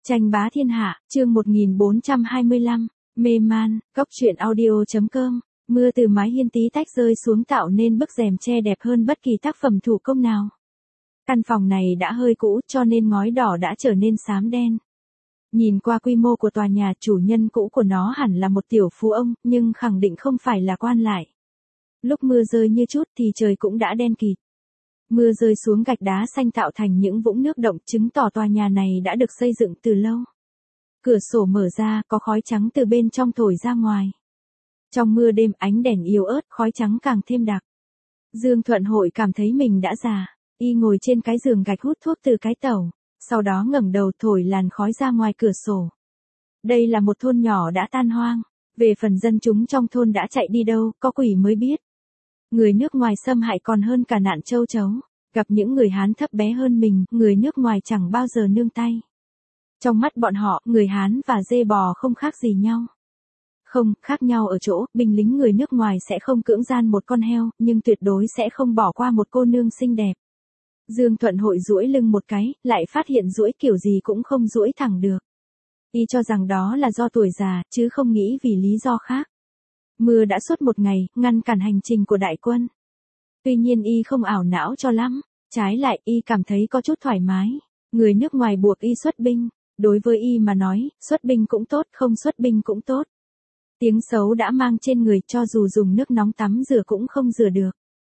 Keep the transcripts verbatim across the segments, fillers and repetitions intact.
Tranh bá thiên hạ, chương một nghìn bốn trăm hai mươi lăm, mê man, góc truyện audio.com, mưa từ mái hiên tí tách rơi xuống tạo nên bức rèm che đẹp hơn bất kỳ tác phẩm thủ công nào. Căn phòng này đã hơi cũ cho nên ngói đỏ đã trở nên xám đen. Nhìn qua quy mô của tòa nhà, chủ nhân cũ của nó hẳn là một tiểu phú ông, nhưng khẳng định không phải là quan lại. Lúc mưa rơi như chút thì trời cũng đã đen kịt. Mưa rơi xuống gạch đá xanh tạo thành những vũng nước động, chứng tỏ tòa nhà này đã được xây dựng từ lâu. Cửa sổ mở ra, có khói trắng từ bên trong thổi ra ngoài. Trong mưa đêm, ánh đèn yếu ớt, khói trắng càng thêm đặc. Dương Thuận Hội cảm thấy mình đã già. Y ngồi trên cái giường gạch hút thuốc từ cái tẩu, sau đó ngẩng đầu thổi làn khói ra ngoài cửa sổ. Đây là một thôn nhỏ đã tan hoang. Về phần dân chúng trong thôn đã chạy đi đâu, có quỷ mới biết. Người nước ngoài xâm hại còn hơn cả nạn châu chấu. Gặp những người Hán thấp bé hơn mình, người nước ngoài chẳng bao giờ nương tay. Trong mắt bọn họ, người Hán và dê bò không khác gì nhau. Không, khác nhau ở chỗ, binh lính người nước ngoài sẽ không cưỡng gian một con heo, nhưng tuyệt đối sẽ không bỏ qua một cô nương xinh đẹp. Dương Thuận Hội duỗi lưng một cái, lại phát hiện duỗi kiểu gì cũng không duỗi thẳng được. Y cho rằng đó là do tuổi già, chứ không nghĩ vì lý do khác. Mưa đã suốt một ngày, ngăn cản hành trình của đại quân. Tuy nhiên Y không ảo não cho lắm, trái lại Y cảm thấy có chút thoải mái. Người nước ngoài buộc Y xuất binh, đối với Y mà nói, xuất binh cũng tốt, không xuất binh cũng tốt. Tiếng xấu đã mang trên người, cho dù dùng nước nóng tắm rửa cũng không rửa được.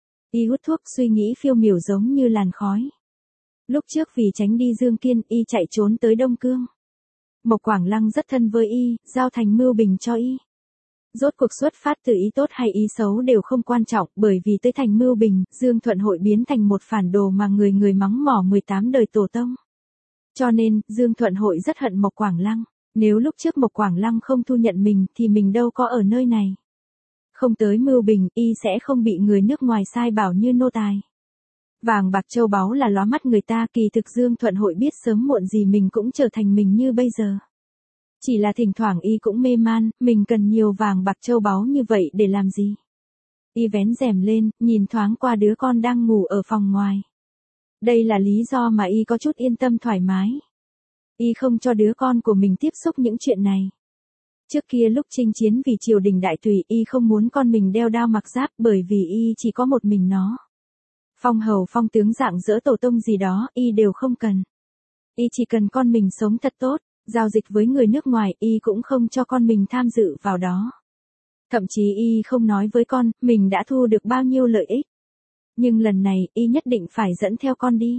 Y hút thuốc, suy nghĩ phiêu miểu giống như làn khói. Lúc trước vì tránh đi Dương Kiên, Y chạy trốn tới Đông Cương. Mộc Quảng Lăng rất thân với Y, giao thành mưu bình cho Y. Rốt cuộc xuất phát từ ý tốt hay ý xấu đều không quan trọng, bởi vì tới thành mưu bình, Dương Thuận Hội biến thành một phản đồ mà người người mắng mỏ mười tám đời tổ tông. Cho nên, Dương Thuận Hội rất hận Mộc Quảng Lăng. Nếu lúc trước Mộc Quảng Lăng không thu nhận mình thì mình đâu có ở nơi này. Không tới mưu bình, Y sẽ không bị người nước ngoài sai bảo như nô tài. Vàng bạc châu báu là lóa mắt người ta, kỳ thực Dương Thuận Hội biết sớm muộn gì mình cũng trở thành mình như bây giờ. Chỉ là thỉnh thoảng Y cũng mê man, mình cần nhiều vàng bạc châu báu như vậy để làm gì? Y vén rèm lên, nhìn thoáng qua đứa con đang ngủ ở phòng ngoài. Đây là lý do mà Y có chút yên tâm thoải mái. Y không cho đứa con của mình tiếp xúc những chuyện này. Trước kia lúc chinh chiến vì triều đình đại tùy, Y không muốn con mình đeo đao mặc giáp bởi vì Y chỉ có một mình nó. Phong hầu phong tướng dạng dỡ tổ tông gì đó, Y đều không cần. Y chỉ cần con mình sống thật tốt. Giao dịch với người nước ngoài, Y cũng không cho con mình tham dự vào đó. Thậm chí Y không nói với con, mình đã thu được bao nhiêu lợi ích. Nhưng lần này, Y nhất định phải dẫn theo con đi.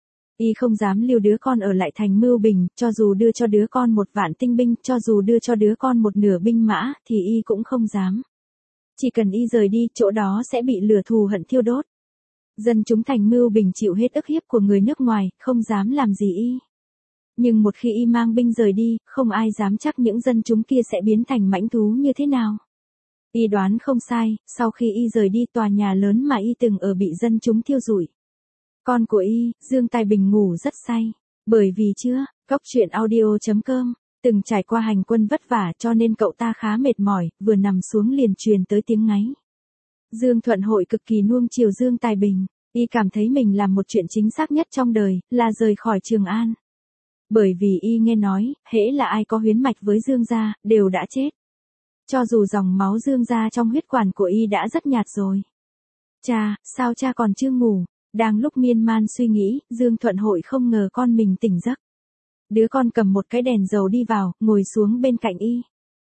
Y không dám lưu đứa con ở lại thành mưu bình, cho dù đưa cho đứa con một vạn tinh binh, cho dù đưa cho đứa con một nửa binh mã, thì Y cũng không dám. Chỉ cần Y rời đi, chỗ đó sẽ bị lửa thù hận thiêu đốt. Dân chúng thành mưu bình chịu hết ức hiếp của người nước ngoài, không dám làm gì Y. Nhưng một khi Y mang binh rời đi, không ai dám chắc những dân chúng kia sẽ biến thành mãnh thú như thế nào. Y đoán không sai, sau khi Y rời đi, tòa nhà lớn mà Y từng ở bị dân chúng thiêu rụi. Con của Y, Dương Tài Bình ngủ rất say, bởi vì chưa, góc truyện audio.com, từng trải qua hành quân vất vả cho nên cậu ta khá mệt mỏi, vừa nằm xuống liền truyền tới tiếng ngáy. Dương Thuận Hội cực kỳ nuông chiều Dương Tài Bình, Y cảm thấy mình làm một chuyện chính xác nhất trong đời, là rời khỏi Trường An. Bởi vì Y nghe nói, hễ là ai có huyết mạch với Dương gia, đều đã chết. Cho dù dòng máu Dương gia trong huyết quản của Y đã rất nhạt rồi. Cha, sao cha còn chưa ngủ? Đang lúc miên man suy nghĩ, Dương Thuận Hội không ngờ con mình tỉnh giấc. Đứa con cầm một cái đèn dầu đi vào, ngồi xuống bên cạnh Y.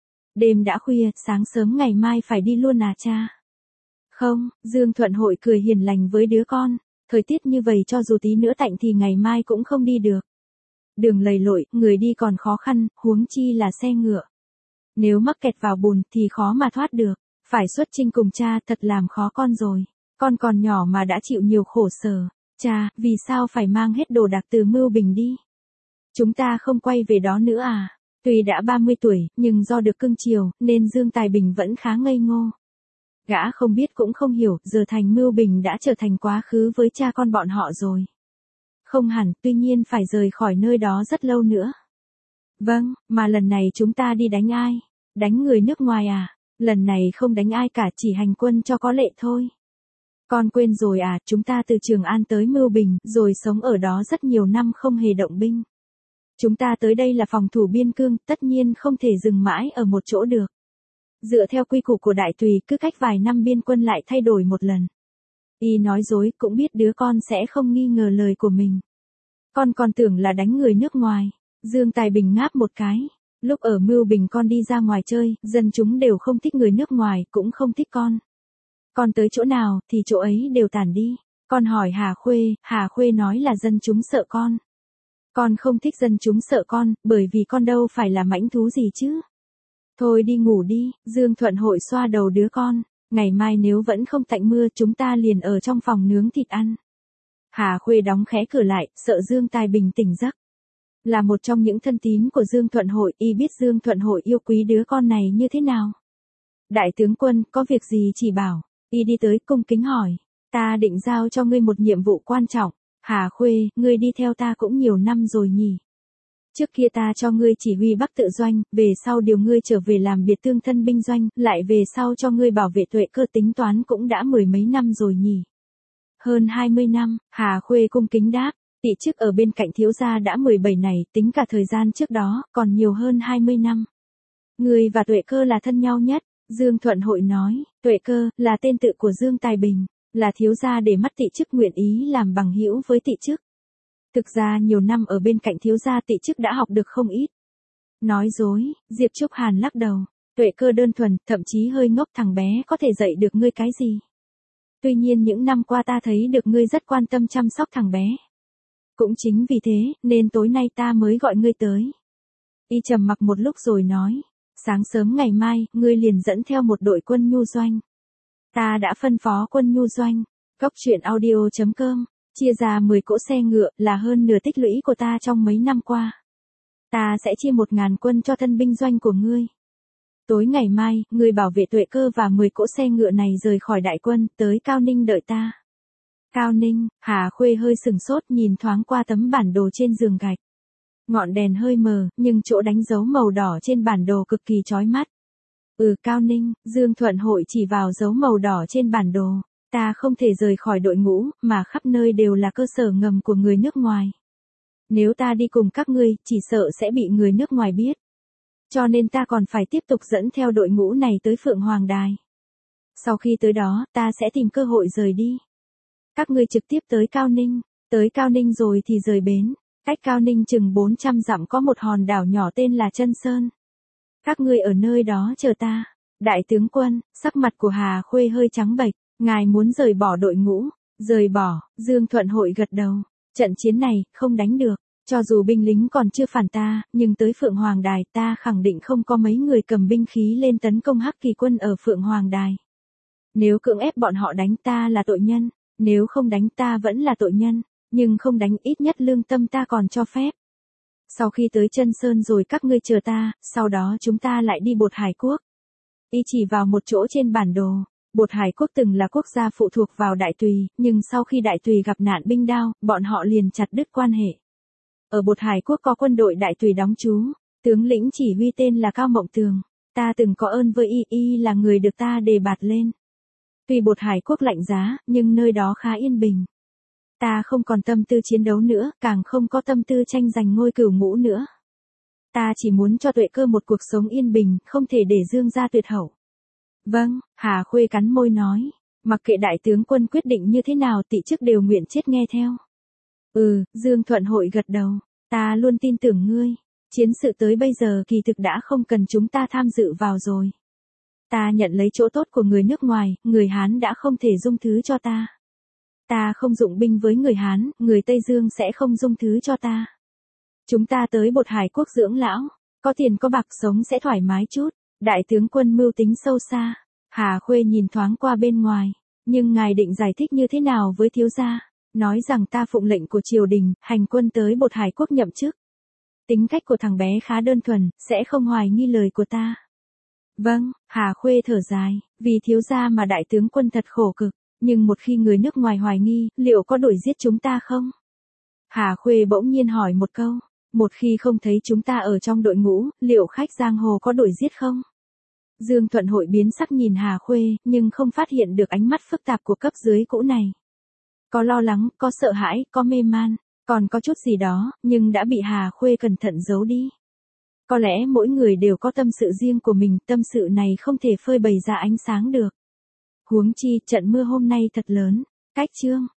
Đêm đã khuya, sáng sớm ngày mai phải đi luôn à cha? Không, Dương Thuận Hội cười hiền lành với đứa con. Thời tiết như vậy cho dù tí nữa tạnh thì ngày mai cũng không đi được. Đường lầy lội, người đi còn khó khăn, huống chi là xe ngựa. Nếu mắc kẹt vào bùn thì khó mà thoát được. Phải xuất chinh cùng cha thật làm khó con rồi. Con còn nhỏ mà đã chịu nhiều khổ sở. Cha, vì sao phải mang hết đồ đạc từ mưu bình đi? Chúng ta không quay về đó nữa à? Tuy đã ba mươi tuổi, nhưng do được cưng chiều, nên Dương Tài Bình vẫn khá ngây ngô. Gã không biết cũng không hiểu, giờ thành mưu bình đã trở thành quá khứ với cha con bọn họ rồi. Không hẳn, tuy nhiên phải rời khỏi nơi đó rất lâu nữa. Vâng, mà lần này chúng ta đi đánh ai? Đánh người nước ngoài à? Lần này không đánh ai cả, chỉ hành quân cho có lệ thôi. Con quên rồi à, chúng ta từ Trường An tới Mưu Bình, rồi sống ở đó rất nhiều năm không hề động binh. Chúng ta tới đây là phòng thủ biên cương, tất nhiên không thể dừng mãi ở một chỗ được. Dựa theo quy củ của đại tùy, cứ cách vài năm biên quân lại thay đổi một lần. Y nói dối, cũng biết đứa con sẽ không nghi ngờ lời của mình. Con còn tưởng là đánh người nước ngoài. Dương Tài Bình ngáp một cái. Lúc ở Mưu Bình con đi ra ngoài chơi, dân chúng đều không thích người nước ngoài, cũng không thích con. Con tới chỗ nào, thì chỗ ấy đều tản đi. Con hỏi Hà Khuê, Hà Khuê nói là dân chúng sợ con. Con không thích dân chúng sợ con, bởi vì con đâu phải là mãnh thú gì chứ. Thôi đi ngủ đi, Dương Thuận Hội xoa đầu đứa con. Ngày mai nếu vẫn không tạnh mưa, chúng ta liền ở trong phòng nướng thịt ăn. Hà Khuê đóng khẽ cửa lại, sợ Dương Tài Bình tỉnh giấc. Là một trong những thân tín của Dương Thuận Hội, y biết Dương Thuận Hội yêu quý đứa con này như thế nào. Đại tướng quân, có việc gì chỉ bảo. Y đi tới cung kính hỏi. Ta định giao cho ngươi một nhiệm vụ quan trọng. Hà Khuê, ngươi đi theo ta cũng nhiều năm rồi nhỉ. Trước kia ta cho ngươi chỉ huy Bắc Tự Doanh, về sau điều ngươi trở về làm biệt tương thân binh doanh, lại về sau cho ngươi bảo vệ Tuệ Cơ, tính toán cũng đã mười mấy năm rồi nhỉ. Hơn hai mươi năm, Hà Khuê cung kính đáp, tị chức ở bên cạnh thiếu gia đã mười bảy này, tính cả thời gian trước đó, còn nhiều hơn hai mươi năm. Ngươi và Tuệ Cơ là thân nhau nhất, Dương Thuận Hội nói, Tuệ Cơ, là tên tự của Dương Tài Bình, là thiếu gia để mắt tị chức nguyện ý làm bằng hữu với tị chức. Thực ra nhiều năm ở bên cạnh thiếu gia tị chức đã học được không ít. Nói dối, Diệp Trúc Hàn lắc đầu, Tuệ Cơ đơn thuần, thậm chí hơi ngốc, thằng bé có thể dạy được ngươi cái gì. Tuy nhiên những năm qua ta thấy được ngươi rất quan tâm chăm sóc thằng bé. Cũng chính vì thế, nên tối nay ta mới gọi ngươi tới. Y trầm mặc một lúc rồi nói, sáng sớm ngày mai, ngươi liền dẫn theo một đội quân nhu doanh. Ta đã phân phó quân nhu doanh, góc truyện audio chấm com, chia ra mười cỗ xe ngựa, là hơn nửa tích lũy của ta trong mấy năm qua. Ta sẽ chia một ngàn quân cho thân binh doanh của ngươi. Tối ngày mai, ngươi bảo vệ Tuệ Cơ và mười cỗ xe ngựa này rời khỏi đại quân, tới Cao Ninh đợi ta. Cao Ninh, Hà Khuê hơi sừng sốt nhìn thoáng qua tấm bản đồ trên giường gạch. Ngọn đèn hơi mờ, nhưng chỗ đánh dấu màu đỏ trên bản đồ cực kỳ chói mắt. Ừ, Cao Ninh, Dương Thuận Hội chỉ vào dấu màu đỏ trên bản đồ. Ta không thể rời khỏi đội ngũ, mà khắp nơi đều là cơ sở ngầm của người nước ngoài. Nếu ta đi cùng các ngươi, chỉ sợ sẽ bị người nước ngoài biết. Cho nên ta còn phải tiếp tục dẫn theo đội ngũ này tới Phượng Hoàng Đài. Sau khi tới đó, ta sẽ tìm cơ hội rời đi. Các ngươi trực tiếp tới Cao Ninh, tới Cao Ninh rồi thì rời bến. Cách Cao Ninh chừng bốn trăm dặm có một hòn đảo nhỏ tên là Chân Sơn. Các ngươi ở nơi đó chờ ta. Đại tướng quân, sắc mặt của Hà Khuê hơi trắng bệch, ngài muốn rời bỏ đội ngũ. Rời bỏ, Dương Thuận Hội gật đầu. Trận chiến này, không đánh được. Cho dù binh lính còn chưa phản ta, nhưng tới Phượng Hoàng Đài ta khẳng định không có mấy người cầm binh khí lên tấn công Hắc Kỳ quân ở Phượng Hoàng Đài. Nếu cưỡng ép bọn họ đánh ta là tội nhân, nếu không đánh ta vẫn là tội nhân, nhưng không đánh ít nhất lương tâm ta còn cho phép. Sau khi tới Chân Sơn rồi các ngươi chờ ta, sau đó chúng ta lại đi Bột Hải Quốc. Y chỉ vào một chỗ trên bản đồ. Bột Hải Quốc từng là quốc gia phụ thuộc vào Đại Tùy, nhưng sau khi Đại Tùy gặp nạn binh đao, bọn họ liền chặt đứt quan hệ. Ở Bột Hải Quốc có quân đội Đại Tùy đóng trú, tướng lĩnh chỉ huy tên là Cao Mộng Tường. Ta từng có ơn với y, y là người được ta đề bạt lên. Tuy Bột Hải Quốc lạnh giá, nhưng nơi đó khá yên bình. Ta không còn tâm tư chiến đấu nữa, càng không có tâm tư tranh giành ngôi cửu ngũ nữa. Ta chỉ muốn cho Tuệ Cơ một cuộc sống yên bình, không thể để Dương gia tuyệt hậu. Vâng, Hà Khuê cắn môi nói, mặc kệ đại tướng quân quyết định như thế nào tị chức đều nguyện chết nghe theo. Ừ, Dương Thuận Hội gật đầu, ta luôn tin tưởng ngươi, chiến sự tới bây giờ kỳ thực đã không cần chúng ta tham dự vào rồi. Ta nhận lấy chỗ tốt của người nước ngoài, người Hán đã không thể dung thứ cho ta. Ta không dụng binh với người Hán, người Tây Dương sẽ không dung thứ cho ta. Chúng ta tới Bột Hải Quốc dưỡng lão, có tiền có bạc sống sẽ thoải mái chút. Đại tướng quân mưu tính sâu xa. Hà Khuê nhìn thoáng qua bên ngoài. Nhưng ngài định giải thích như thế nào với thiếu gia? Nói rằng ta phụng lệnh của triều đình, hành quân tới Bột Hải Quốc nhậm chức. Tính cách của thằng bé khá đơn thuần, sẽ không hoài nghi lời của ta. Vâng, Hà Khuê thở dài, vì thiếu gia mà đại tướng quân thật khổ cực. Nhưng một khi người nước ngoài hoài nghi, liệu có đuổi giết chúng ta không? Hà Khuê bỗng nhiên hỏi một câu. Một khi không thấy chúng ta ở trong đội ngũ, liệu khách giang hồ có đuổi giết không? Dương Thuận Hội biến sắc nhìn Hà Khuê, nhưng không phát hiện được ánh mắt phức tạp của cấp dưới cũ này. Có lo lắng, có sợ hãi, có mê man, Còn có chút gì đó, nhưng đã bị Hà Khuê cẩn thận giấu đi. Có lẽ mỗi người đều có tâm sự riêng của mình, tâm sự này không thể phơi bày ra ánh sáng được. Huống chi, trận mưa hôm nay thật lớn. Cách chương